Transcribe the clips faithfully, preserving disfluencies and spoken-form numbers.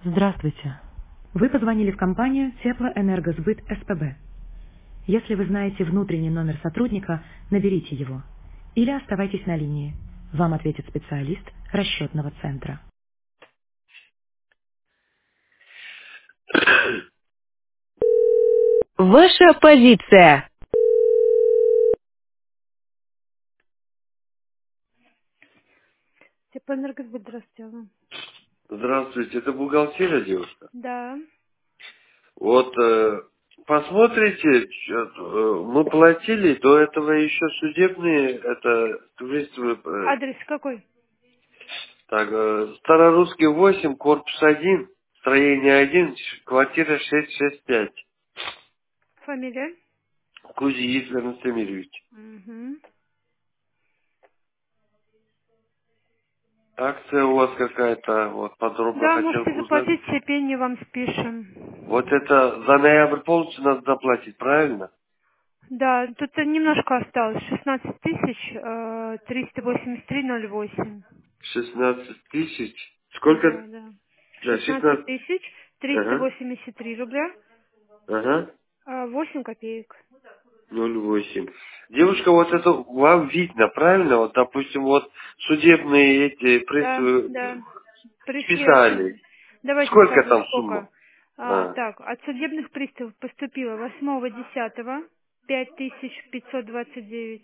Здравствуйте. Вы позвонили в компанию Теплоэнергосбыт СПБ. Если вы знаете внутренний номер сотрудника, наберите его. Или оставайтесь на линии. Вам ответит специалист расчетного центра. Ваша позиция. Теплоэнергосбыт, здравствуйте. Алло. Здравствуйте, это бухгалтерия, девушка. Да. Вот э, посмотрите, чё- э, мы платили до этого еще судебные, это туристы, э, Адрес какой? так, э, Старорусский восемь, корпус один, строение один, ш- квартира шесть шесть пять. Фамилия? Кузиев Анастемирович. Угу. Акция у вас какая-то, вот подробно Да, хотел можете бы узнать. заплатить, все пени вам Вот спишем. это за ноябрь полностью надо заплатить, правильно? Да, тут немножко осталось. шестнадцать тысяч э, триста восемьдесят три ноль восемь. шестнадцать тысяч. Да, Сколько? да. Да, Шестнадцать шестнадцать. тысяч триста Ага, восемьдесят три рубля ага. а, восемь копеек. Ноль восемь. Девушка, вот это вам видно, правильно? Вот, допустим, вот судебные эти Да, приставы да. Пришли от суд- списали. Давайте Сколько скажу, там сколько. сумма? А, А, так, от судебных приставов поступило восьмого десятого пять тысяч пятьсот двадцать девять.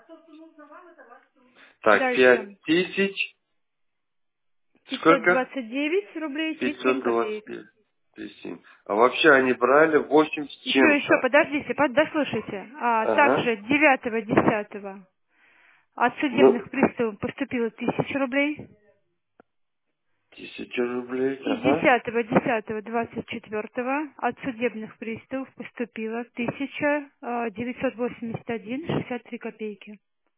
так, Дальше пять тысяч. пятьсот Сколько? двадцать девять рублей тридцать семь Пятьсот двадцать копеек. пять. Семь. А вообще они брали восемь с Еще, еще, чем-то. подождите, под- дослушайте. А Ага. также девятого десятого от Ну, судебных приставов поступило тысяча рублей. тысяча рублей. И Ага. десятого десятого двадцать четвертого от судебных приставов поступило тысяча девятьсот восемьдесят один шестьдесят три копейки.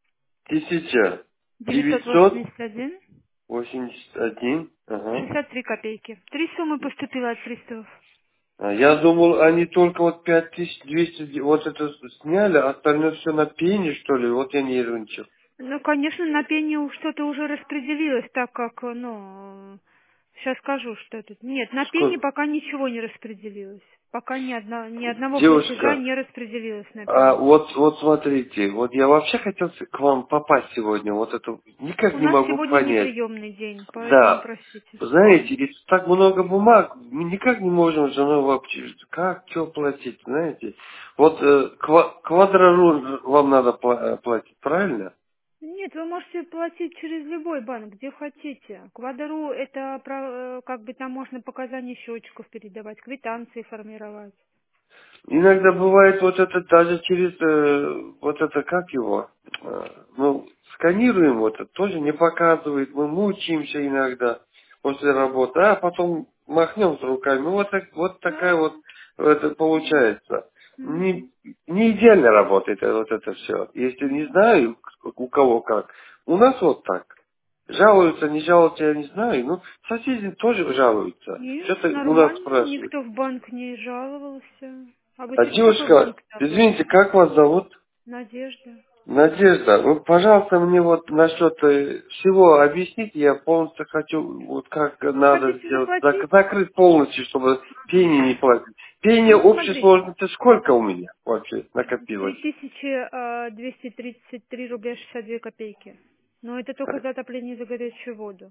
Тысяча девятьсот девятьсот восемьдесят один восемьдесят один. Ага. шестьдесят три копейки. Три суммы поступило от приставов. А я думал, они только вот пять тысяч двести вот это сняли, а остальное все на пене, что ли? Вот я нервничал. Ну, конечно, на пеню что-то уже распределилось, так как, э, ну, сейчас скажу, что тут. Нет, на пене Сколько? пока ничего не распределилось. Пока ни, одно, ни одного платежа Девушка, не распределилось на а пеню. вот, вот смотрите, вот я вообще хотел с- к вам попасть сегодня, вот это никак У не нас могу сегодня понять. неприемный день, поэтому Да, простите. знаете, и так много бумаг, мы никак не можем с женой вообще, как, что платить, знаете. Вот э, ква- квадрору вам надо пла- э, платить, правильно? Нет, вы можете платить через любой банк, где хотите. Квадру это про- э, как бы там можно показания счетчиков передавать, квитанции формировать. Иногда бывает вот это даже через э, вот это как его, э, ну сканируем вот это тоже не показывает, мы мучаемся иногда после работы, а потом махнем с руками, ну вот так, вот такая вот это получается. Не, Мгм. не идеально работает э, вот это все. Если не знаю у кого как, у нас вот так. Жалуются, не жалуются, я не знаю. Ну, соседи тоже жалуются. Нет, Что-то у нас нормально, спрашивают. никто в банк не жаловался. А вы А через какой девушка, банк извините, торгуете? как вас зовут? Надежда. Надежда, вы, пожалуйста, мне вот насчет э, всего объясните, я полностью хочу, вот как Вы надо хотите сделать, зак- заплатить? закрыть полностью, чтобы пени не платить. Пени Ну, общей смотрите, сложности сколько у меня вообще три накопилось? тысячи двести тридцать три рубля шестьдесят две копейки. Но это только за отопление за горячую воду.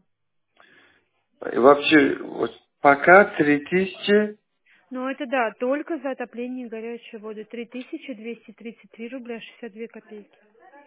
И вообще, вот пока три тысячи, Но это да, только за отопление и горячую воду. три тысячи двести тридцать три рубля шестьдесят две копейки.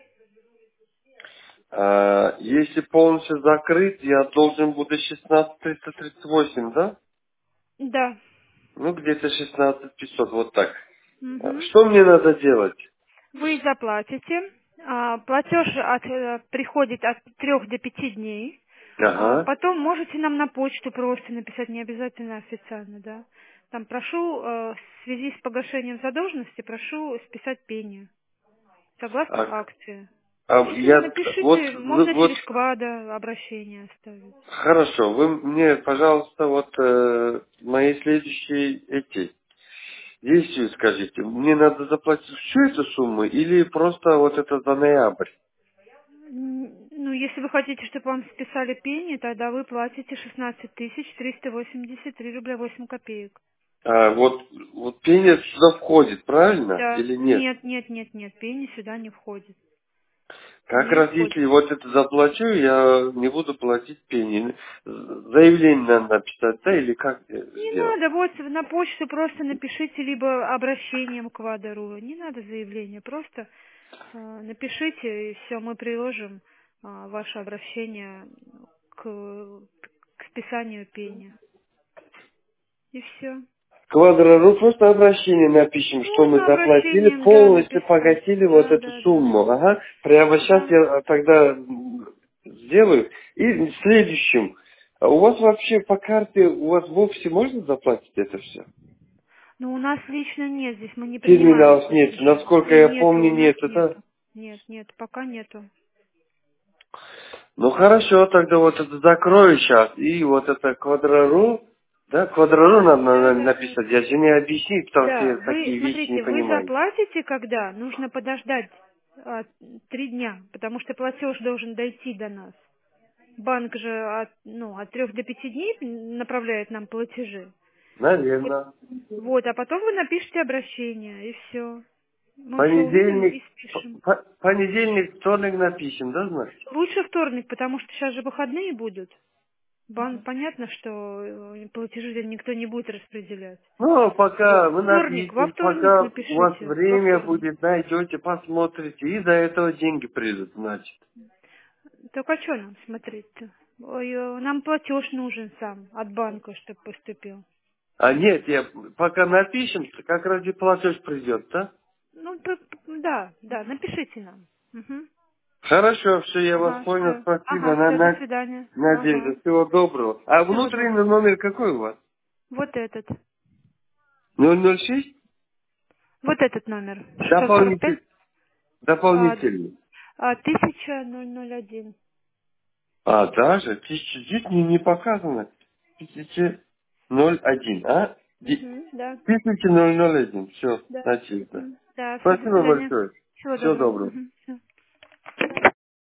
а, если полностью закрыть, я должен буду шестнадцать триста тридцать восемь, да? Да. Ну, где-то шестнадцать пятьсот, вот так. А, Мгм. что мне надо делать? Вы заплатите. А, платеж от, э, приходит от трех до пяти дней. А, Ага. потом можете нам на почту просто написать, не обязательно официально, да. Там прошу, э, в связи с погашением задолженности, прошу списать пению. А, Согласно акции. а И все, я вот, напишите, вы- можно вот через квада обращение оставить. хорошо, вы мне, пожалуйста, вот э, мои следующие эти действия скажите. Мне надо заплатить всю эту сумму или просто вот это за ноябрь? М, Ну, если вы хотите, чтобы вам списали пени, тогда вы платите шестнадцать тысяч триста восемьдесят три рубля восемь копеек. А, вот, вот пенис сюда входит, правильно? Да. Или нет? Нет, нет, нет, нет, пени сюда не входит. Как Не раз входит. если вот это заплачу, я не буду платить пени. Заявление надо написать, да, или как Не сделать? надо, вот на почту просто напишите либо обращением к Вадару. Не надо заявление, просто э, напишите, и все, мы приложим э, ваше обращение к, к списанию пени. И все. Квадрору просто обращение напишем, что мы Можно заплатили, обращением, да, полностью написать. погасили вот Да, эту да, да. сумму. Ага. Прямо сейчас Да. я тогда сделаю. И в следующем. А у вас вообще по карте, у вас в офисе можно заплатить это все? Но у нас лично нет здесь, мы не принимаем Терминалов нет. платежи. Насколько Не, я нету, помню, у нас нет. Это... нету. Нет, нет, пока нету. Ну хорошо, тогда вот это закрою сейчас. И вот это квадрору, да, квадрору надо Да, на- да, да. написать. Я же не объяснить, потому что Да, я вы, такие вещи не смотрите, вы понимаю. заплатите когда? Нужно подождать а, три дня, потому что платеж должен дойти до нас. Банк же от, ну, от трех до пяти дней направляет нам платежи. Вот, Наверное. вот, а потом вы напишите обращение, и все. Мы все увидим и Понедельник, спишем. п- понедельник, вторник напишем, да, значит? Лучше вторник, потому что сейчас же выходные будут. Бан, понятно, что э, платежи никто не будет распределять. Ну, Вот. пока мы Вторник, во напишем, вторник пока у вас напишите. Во время вторник. будет, найдете, посмотрите, и до этого деньги придут, значит. Так а что нам смотреть-то? Ой, э, нам платеж нужен сам от банка, чтобы поступил. А нет, я пока напишем, как раз и платеж придет, да? Ну, п- п- да, да, напишите нам. Мгм. Хорошо, все, я вас Ага, понял, все. спасибо, Ага, на, все, до на, свидания. Ага. Надежда, всего доброго. А Всего внутренний доброго. номер какой у вас? Вот этот. ноль ноль шесть? Вот этот номер. шестьсот сорок пять. Дополнительный. А, Дополнительный. а, тысяча ноль ноль один. А, даже? Тысяча, здесь не, не показано. Тысяча ноль один, а? Ди- Угу, да. Тысяча ноль ноль один. Все, Да. начисто. Мгм. Да, все, до Спасибо свидания. большое. Всего Всего доброго. доброго. Мгм. Всё.